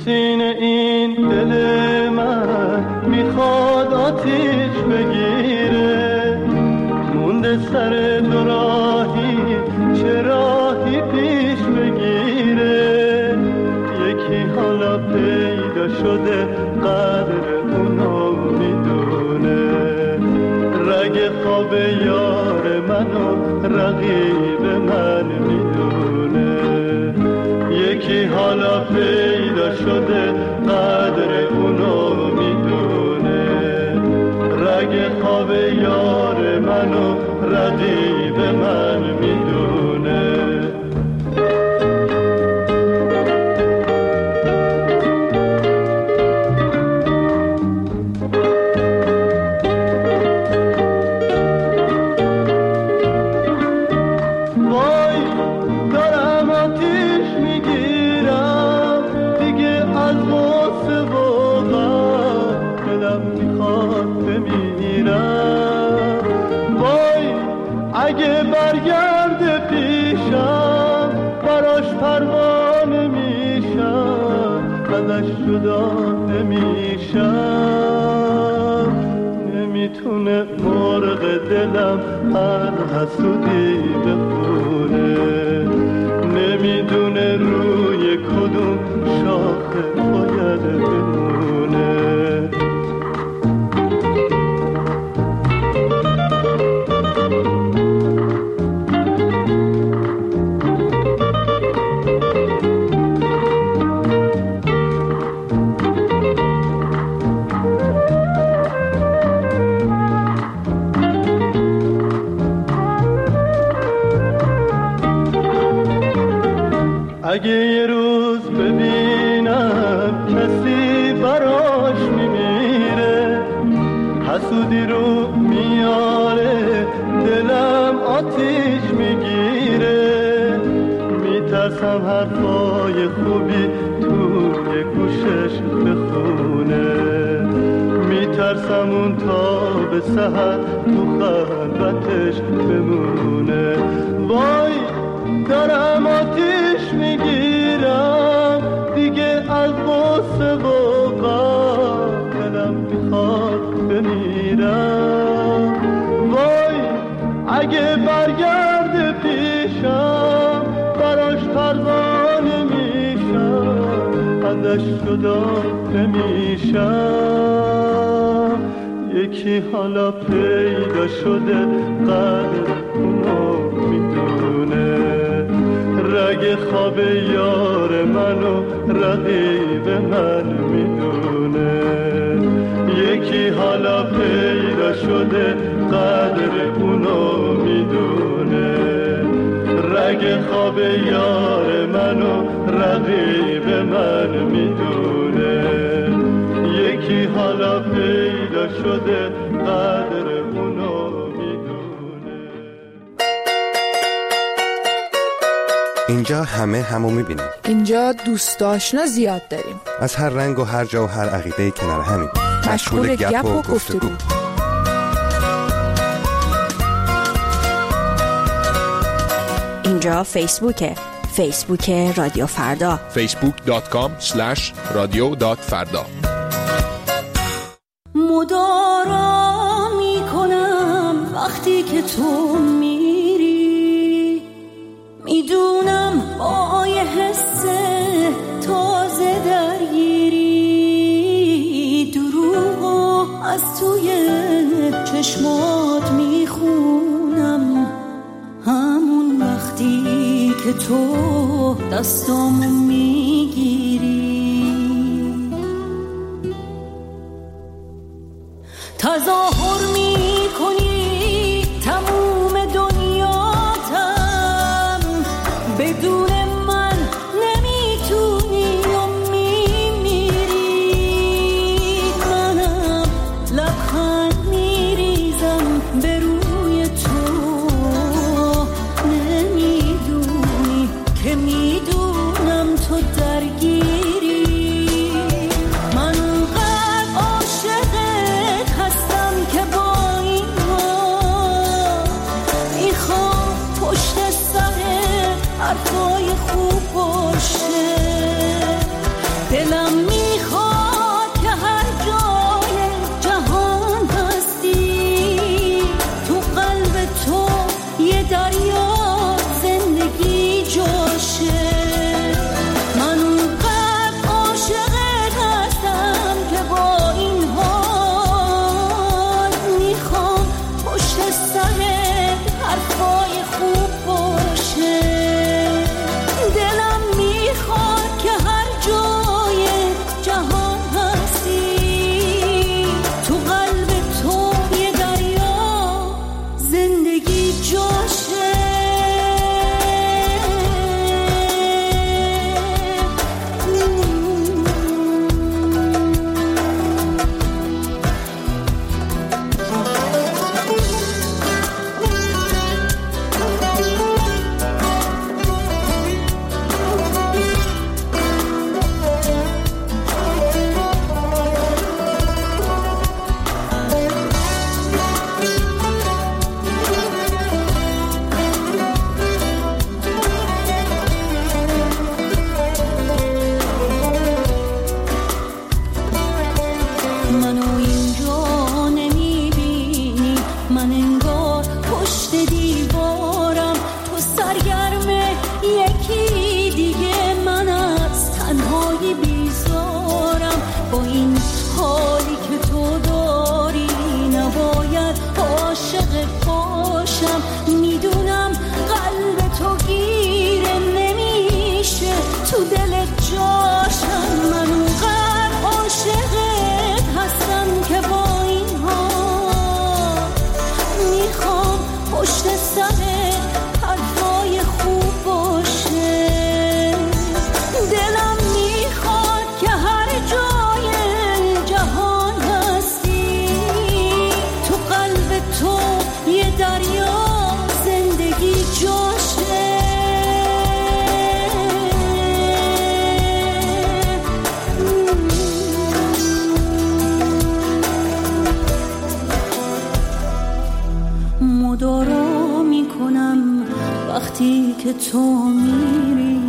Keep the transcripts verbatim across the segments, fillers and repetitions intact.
سینه این دل من میخواد آتیش بگیره، مونده سر دو راهی چه راهی پیش بگیره. یکی حالا پیدا شده قدر اونو میدونه، رگ خواب یار منو رقیب من میدونه. یکی حالا پیدا شده قدر اونو میدونه، رگ خواب یار منو رقیب من میدونه. جدا نمیشم، نمیتونه مرغ دلم هر حسودی بخونه، نمیدونه روی کدوم شاخه باید بمونه. اگه یه روز ببینم کسی براش میمیره، حسودی رو میاره دلم آتیش میگیره. میترسم حرفای خوبی توی گوشش بخونه، میترسم اون تا به سحر تو خلوتش بمونه. وای دارم آتیش میگیرم دیگه از غصه و غم، دلم میخواد بمیرم. وای اگه برگرده پیشم براش پروانه میشم، ازش جدا نمیشم. یکی حالا پیدا شده قدر اونو میدونه، رگ خواب یار منو رقیب من میدونه. یکی حالا پیدا شده قدر اونو میدونه، رگ خواب یار منو رقیب من میدونه. یکی حالا پیدا شده قدر اونو میدونه. اینجا همه همو میبینیم. اینجا دوست آشنا زیاد داریم، از هر رنگ و هر جا و هر عقیده کنار همیم، مشغول گپ و گفتگو. اینجا فیسبوکه، فیسبوک رادیو فردا، فیسبوک دات کام اسلش رادیو دات فردا. مدارا میکنم وقتی که تو میری، میدونم با یه حس تازه درگیری، دروغو از توی چشمات میخونم، همون وقتی که تو دستامو میگیری. تظاهر میکنی تموم دنیاتم، بدون من نمیتونی وقتی بیزارم، با این حالی که تو داری نباید عاشق باشم. میدونم قلب تو گیره نمیشه تو دل جاشم. من اونقدر عاشقت هستم که با این حال میخوام پشت سر حرفای خوب باشه. دلم میخواد که هر جای جهان هستی تو قلب تو یه دریا زندگی جاشه. مدارا میکنم وقتی که تو میری.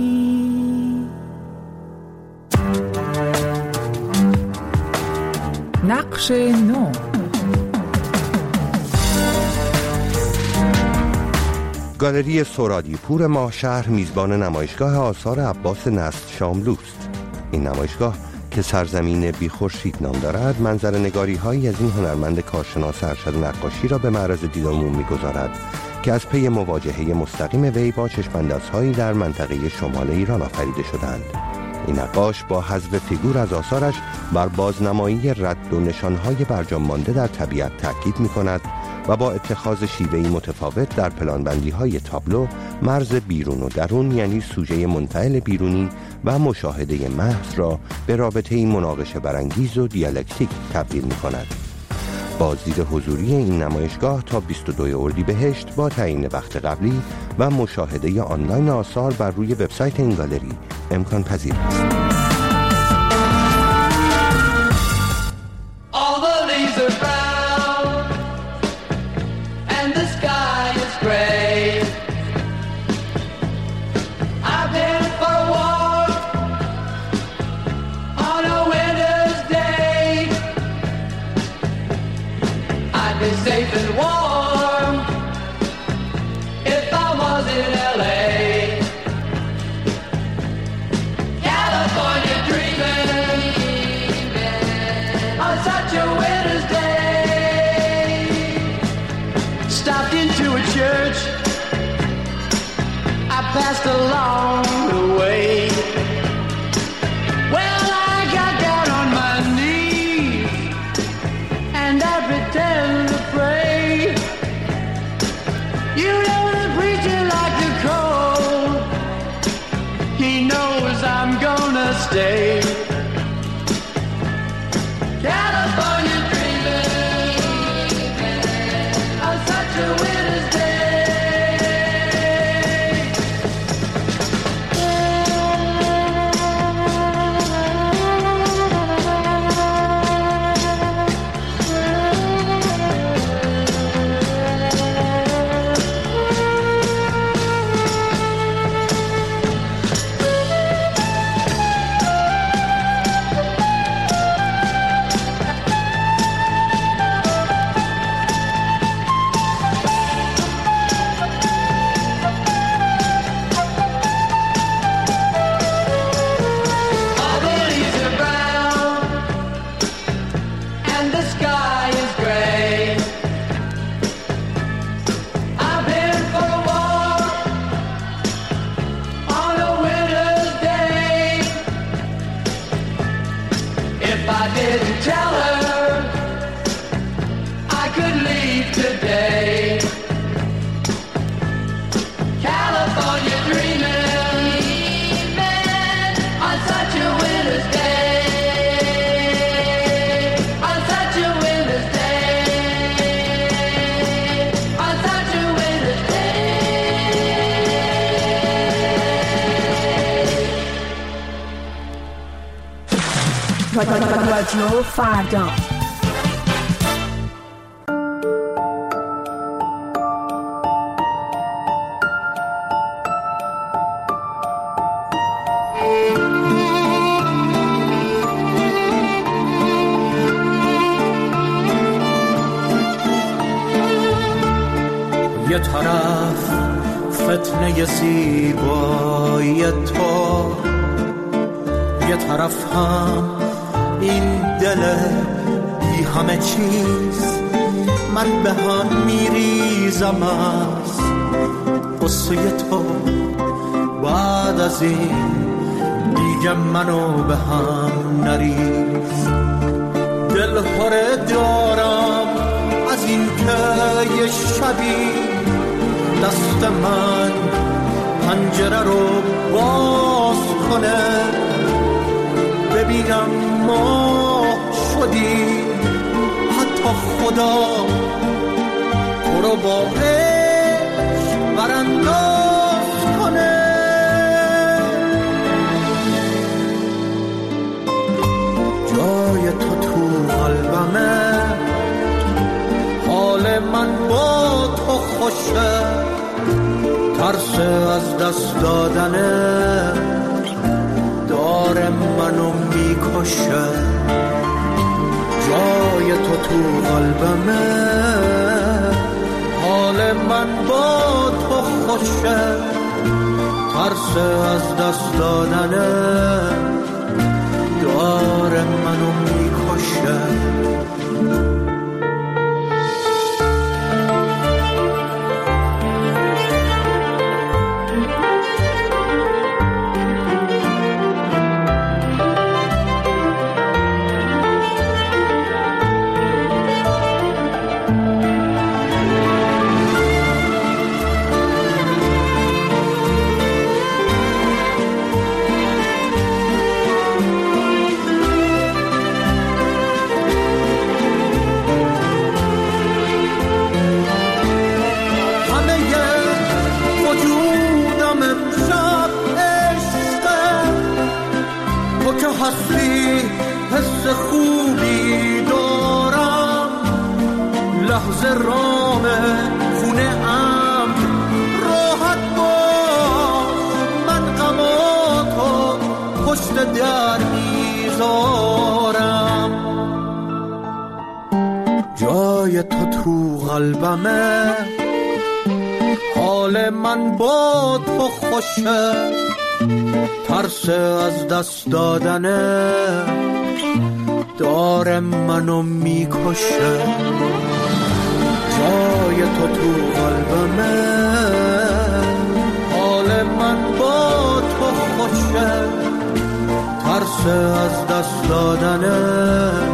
نقش نو. گالری سورادی پور ماهشهر میزبان نمایشگاه آثار عباس نصر شاملوست. این نمایشگاه که سرزمین بی خورشید نام دارد، منظر نگاری هایی از این هنرمند کارشناس ارشد نقاشی را به معرض دید عموم می‌گذارد که از پی مواجهه مستقیم وی با چشم‌اندازهایی در منطقه شمال ایران آفریده شدند. این نقاش با حذف فیگور از آثارش بر بازنمایی رد و نشانهای برجام مانده در طبیعت تاکید می‌کند و با اتخاذ شیوهی متفاوت در پلانبندی‌های تابلو مرز بیرون و درون، یعنی سوژه منفعل بیرونی و مشاهده محض را به رابطه‌ای مناقشه برانگیز و دیالکتیک تبدیل می‌کند. بازدید حضوری این نمایشگاه تا بیست و دوم اردیبهشت با تعیین وقت قبلی و مشاهده آنلاین آثار بر روی وبسایت این گالری امکان پذیر است. Safe and warm if I was in L A. California dreaming on such a winter's day. Stopped into a church I passed along the way. Well, I got down on my knees and I pretend to pray. You know the preacher like the cold, he knows I'm gonna stay. California dreaming on such a winter's day. رادیو فردا. یه طرف فتنه زیبایی تو، یه طرف هم این دل بی همه چیز، من به هم میریزم از قصه تو. بعد از این دیگه منو به هم نریز. دل خوره دارم از این که یه شبی دست من پنجره رو باز کنه، ببینم ما شدی، حتی خدا تو رو با عشق برانداز کنه. جای تو تو قلبمه، حال من با تو خوشه، ترس از دست دادنه داره منو میکشه. جای تو تو قلبمه، حال من با تو خوشه، ترس از دست دادنه داره منو میکشه. حس خوبی دارم، لحظه رام خونه ام راحت باش، من غماتو پشت در میذارم. جای تو تو قلبمه، حال من با تو خوشه، ترس از دست دادنه داره منو میکشه. جای تو تو قلبمه، حال من با تو خوشه، ترس از دست دادنه